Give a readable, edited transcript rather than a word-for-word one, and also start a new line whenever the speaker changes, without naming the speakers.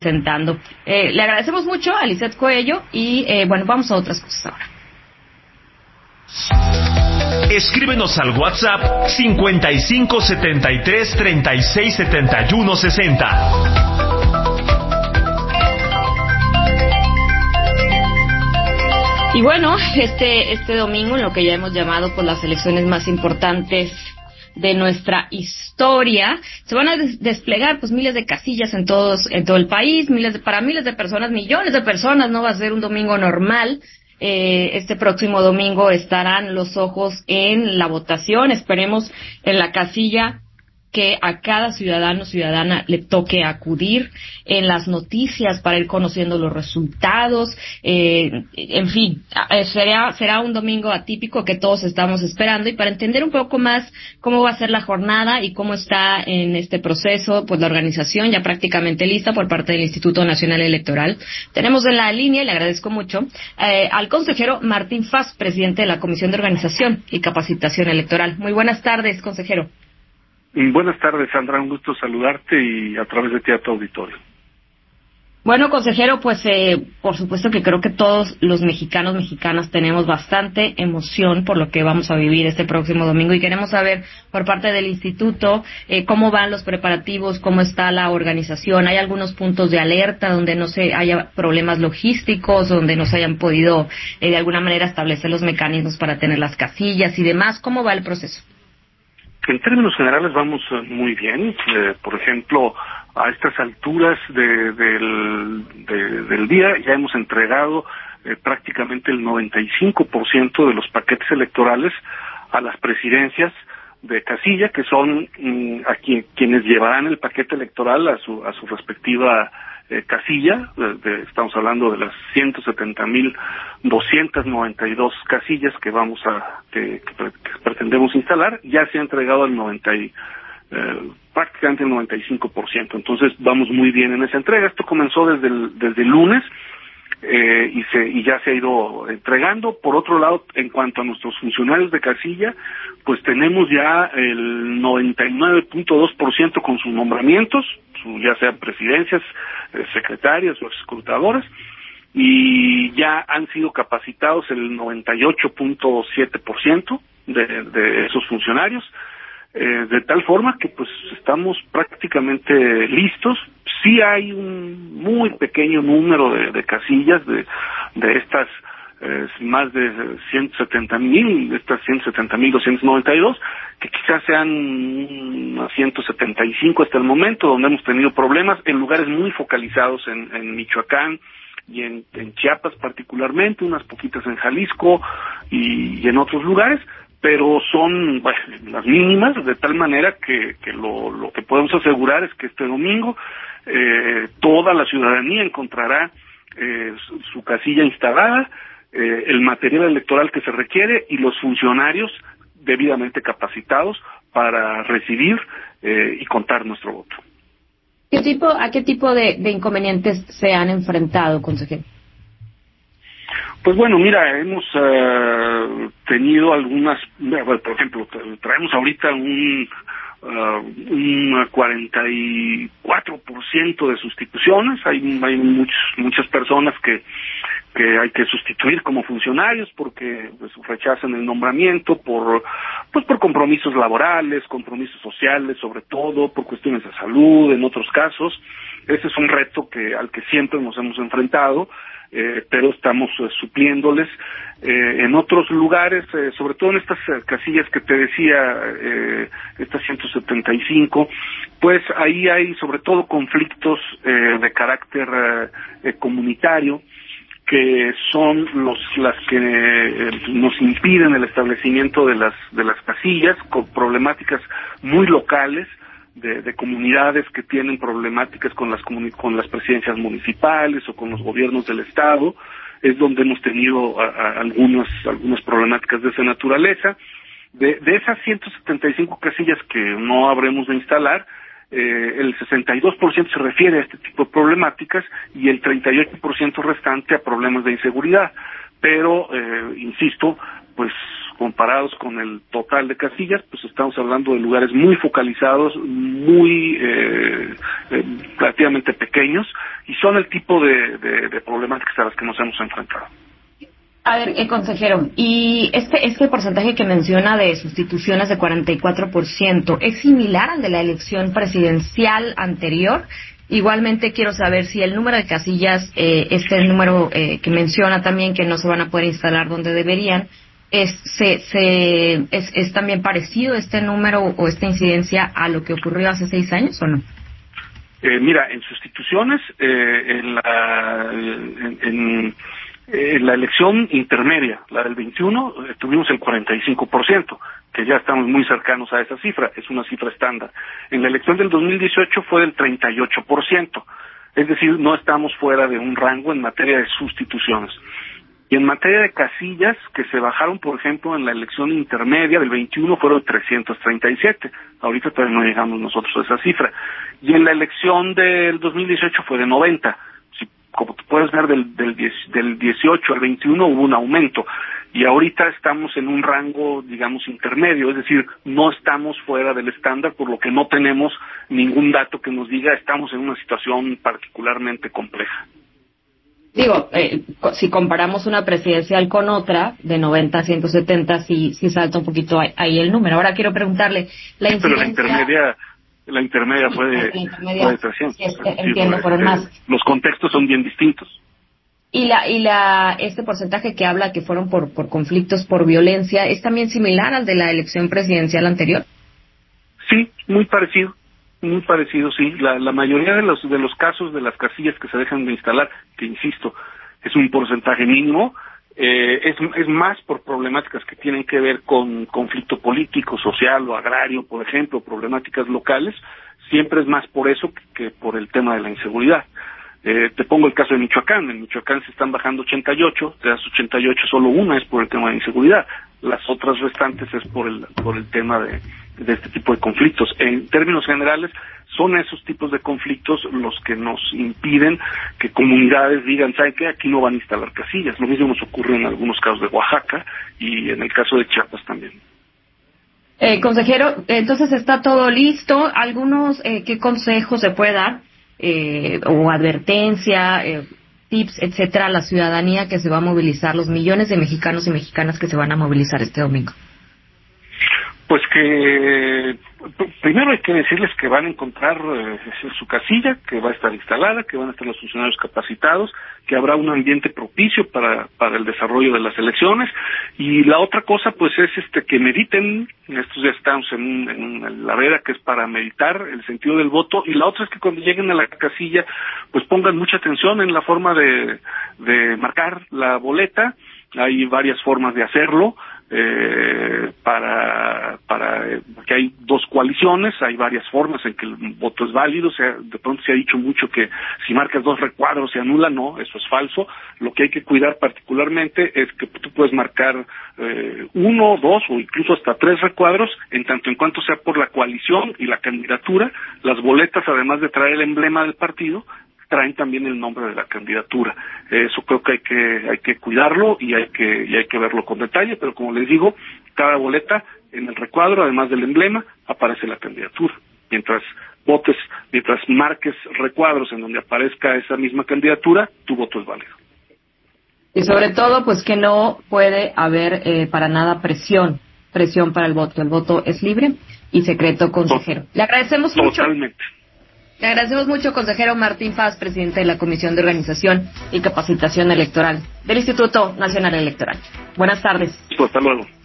presentando. Le agradecemos mucho a Lizeth Coello y bueno, vamos a otras cosas ahora.
Escríbenos al WhatsApp 55 73 36 71 60.
Y bueno, este domingo, en lo que ya hemos llamado pues las elecciones más importantes de nuestra historia, se van a desplegar pues miles de casillas en todo el país, para miles de personas, millones de personas. No va a ser un domingo normal. Este próximo domingo estarán los ojos en la votación. Esperemos en la casilla que a cada ciudadano o ciudadana le toque acudir, en las noticias para ir conociendo los resultados, en fin, será un domingo atípico que todos estamos esperando, y para entender un poco más cómo va a ser la jornada y cómo está en este proceso pues la organización ya prácticamente lista por parte del Instituto Nacional Electoral, tenemos en la línea, y le agradezco mucho, al consejero Martín Faz, presidente de la Comisión de Organización y Capacitación Electoral. Muy buenas tardes, consejero.
Buenas tardes, Sandra, un gusto saludarte y a través de ti a tu auditorio.
Bueno, consejero, pues por supuesto que creo que todos los mexicanas tenemos bastante emoción por lo que vamos a vivir este próximo domingo, y queremos saber por parte del instituto cómo van los preparativos, cómo está la organización. ¿Hay algunos puntos de alerta donde no se haya problemas logísticos, donde no se hayan podido de alguna manera establecer los mecanismos para tener las casillas y demás? ¿Cómo va el proceso?
En términos generales vamos muy bien. Por ejemplo, a estas alturas del día ya hemos entregado prácticamente el 95% de los paquetes electorales a las presidencias de casilla, que son quienes llevarán el paquete electoral a su respectiva casilla. Estamos hablando de las 170,292 casillas que que pretendemos instalar. Ya se ha entregado prácticamente el 95%. Entonces vamos muy bien en esa entrega. Esto comenzó desde el lunes y ya se ha ido entregando. Por otro lado, en cuanto a nuestros funcionarios de casilla, pues tenemos ya el 99.2% con sus nombramientos, ya sean presidencias, secretarias o escrutadores, y ya han sido capacitados el 98.7% de esos funcionarios, de tal forma que pues estamos prácticamente listos. Sí hay un muy pequeño número de casillas de estas más de 170,000, estas 170,292, que quizás sean unas 175 hasta el momento, donde hemos tenido problemas en lugares muy focalizados en Michoacán y en Chiapas particularmente, unas poquitas en Jalisco y en otros lugares, pero son las mínimas, de tal manera que lo que podemos asegurar es que este domingo toda la ciudadanía encontrará su casilla instalada, el material electoral que se requiere y los funcionarios debidamente capacitados para recibir y contar nuestro voto.
¿A qué tipo de inconvenientes se han enfrentado, consejero?
Pues bueno, mira, hemos tenido algunas, por ejemplo, traemos ahorita un 44% de sustituciones. Hay muchas personas que hay que sustituir como funcionarios porque pues rechazan el nombramiento por compromisos laborales, compromisos sociales, sobre todo por cuestiones de salud, en otros casos. Ese es un reto al que siempre nos hemos enfrentado, pero estamos supliéndoles. En otros lugares, sobre todo en estas casillas que te decía, estas 175, pues ahí hay sobre todo conflictos de carácter comunitario, que son las que nos impiden el establecimiento de las casillas, con problemáticas muy locales de comunidades que tienen problemáticas con las presidencias municipales o con los gobiernos del estado. Es donde hemos tenido algunas problemáticas de esa naturaleza. De esas 175 casillas que no habremos de instalar, el 62% se refiere a este tipo de problemáticas y el 38% restante a problemas de inseguridad. Pero, insisto, pues comparados con el total de casillas, pues estamos hablando de lugares muy focalizados, muy relativamente pequeños, y son el tipo de problemáticas a las que nos hemos enfrentado.
A ver, consejero, y este porcentaje que menciona de sustituciones de 44%, ¿es similar al de la elección presidencial anterior? Igualmente quiero saber si el número de casillas, este número que menciona también que no se van a poder instalar donde deberían, ¿es también parecido este número o esta incidencia a lo que ocurrió hace 6 años o no?
Mira, en sustituciones, en la elección intermedia, la del 21, tuvimos el 45%, que ya estamos muy cercanos a esa cifra, es una cifra estándar. En la elección del 2018 fue del 38%, es decir, no estamos fuera de un rango en materia de sustituciones. Y en materia de casillas, que se bajaron, por ejemplo, en la elección intermedia del 21 fueron 337. Ahorita todavía no llegamos nosotros a esa cifra. Y en la elección del 2018 fue de 90. Como tú puedes ver, del 18 al 21 hubo un aumento. Y ahorita estamos en un rango, digamos, intermedio. Es decir, no estamos fuera del estándar, por lo que no tenemos ningún dato que nos diga estamos en una situación particularmente compleja.
Digo, si comparamos una presidencial con otra, de 90 a 170, sí salta un poquito ahí el número. Ahora quiero preguntarle, la incidencia...
Pero la intermedia fue de 300.
Sí, entiendo, fueron más.
Los contextos son bien distintos.
Y este porcentaje que habla que fueron por conflictos, por violencia, ¿es también similar al de la elección presidencial anterior?
Sí, muy parecido. Muy parecido, sí. La mayoría de los casos de las casillas que se dejan de instalar, que insisto, es un porcentaje mínimo, es más por problemáticas que tienen que ver con conflicto político, social o agrario, por ejemplo, problemáticas locales, siempre es más por eso que por el tema de la inseguridad. Te pongo el caso de Michoacán. En Michoacán se están bajando 88, de las 88 solo una es por el tema de inseguridad, las otras restantes es por el tema de este tipo de conflictos. En términos generales, son esos tipos de conflictos los que nos impiden que comunidades digan, ¿saben qué? Aquí no van a instalar casillas. Lo mismo nos ocurre en algunos casos de Oaxaca y en el caso de Chiapas también.
Consejero, entonces está todo listo. ¿Algunos qué consejos se puede dar o advertencia, tips, etcétera, a la ciudadanía que se va a movilizar, los millones de mexicanos y mexicanas que se van a movilizar este domingo?
Pues que primero hay que decirles que van a encontrar su casilla, que va a estar instalada, que van a estar los funcionarios capacitados, que habrá un ambiente propicio para el desarrollo de las elecciones. Y la otra cosa pues es que mediten. Estos días estamos en la veda que es para meditar el sentido del voto, y la otra es que cuando lleguen a la casilla pues pongan mucha atención en la forma de marcar la boleta. Hay varias formas de hacerlo. Porque hay dos coaliciones, hay varias formas en que el voto es válido. O sea, de pronto se ha dicho mucho que si marcas 2 recuadros se anula. No, eso es falso. Lo que hay que cuidar particularmente es que tú puedes marcar 1, 2 o incluso hasta 3 recuadros, en tanto en cuanto sea por la coalición y la candidatura. Las boletas, además de traer el emblema del partido, traen también el nombre de la candidatura. Eso creo que hay que cuidarlo y hay que verlo con detalle, pero como les digo, cada boleta en el recuadro, además del emblema, aparece la candidatura. Mientras marques recuadros en donde aparezca esa misma candidatura, tu voto es válido.
Y sobre todo, pues que no puede haber para nada presión para el voto. El voto es libre y secreto, consejero. Le agradecemos mucho.
Totalmente.
Le agradecemos mucho, consejero Martín Paz, presidente de la Comisión de Organización y Capacitación Electoral del Instituto Nacional Electoral. Buenas tardes.
Hasta luego.